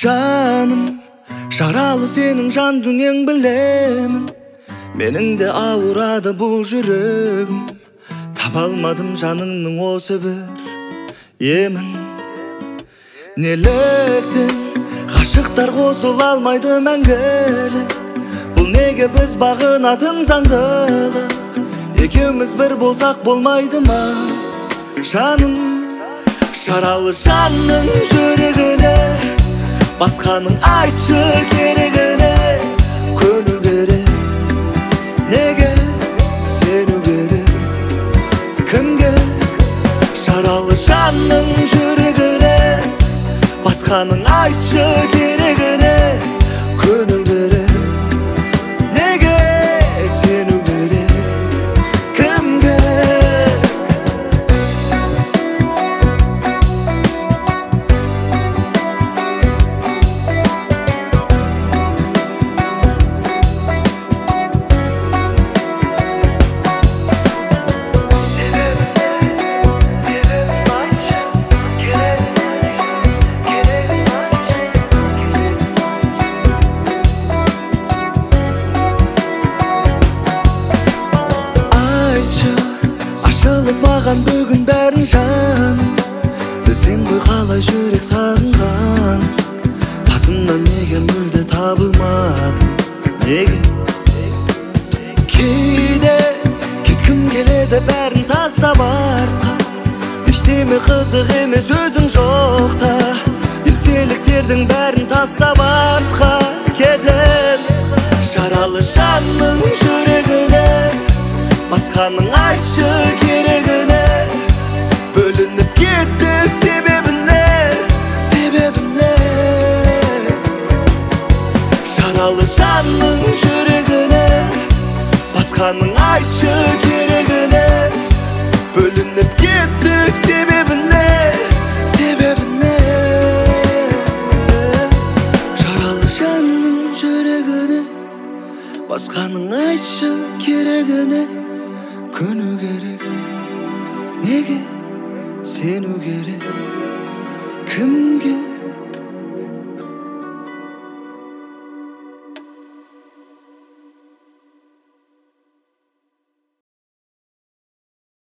Жаным, жаралы сенің жан дүниең білемін. Менің де ауырады бұл жүрегім. Таба алмадым жаныңның осы бір емін. Неліктен ғашықтар қосыла алмайды мәңгілік? Бұл неге біз бағынатын заңдылық? Екеуміз бір болсақ болмайды ма? Жаным, жаралы жанның жүрегіне басқаның айтшы керегіне. Көну керек, неге сену керек? Кімге? Жаралы жанның жүрегіне басқаның айтшы керегіне. Көну керек, неге сену керек? Кімге? Ашылып маған бүгін бәрін жаным. Білсең ғой қалай жүрек сағынған. Қасымнан неге мүлде табылмадың? Неге? Кейде кеткім келеді бәрін тастап артқа. Ештеме қызық емес өзің жоқта. Естеліктердің бәрін тастап артқа кетем. Жаралы жанның жүрегіне басқаның айтшы керегіне. Бөлініп кеттік себебіне, себебіне. Жаралы жанның жүрегіне басқаның айтшы керегіне. Бөлініп кеттік себебіне, себебіне. Жаралы жанның жүрегіне басқаның айтшы керегіне. Көну керек, неге сену керек? Кімге?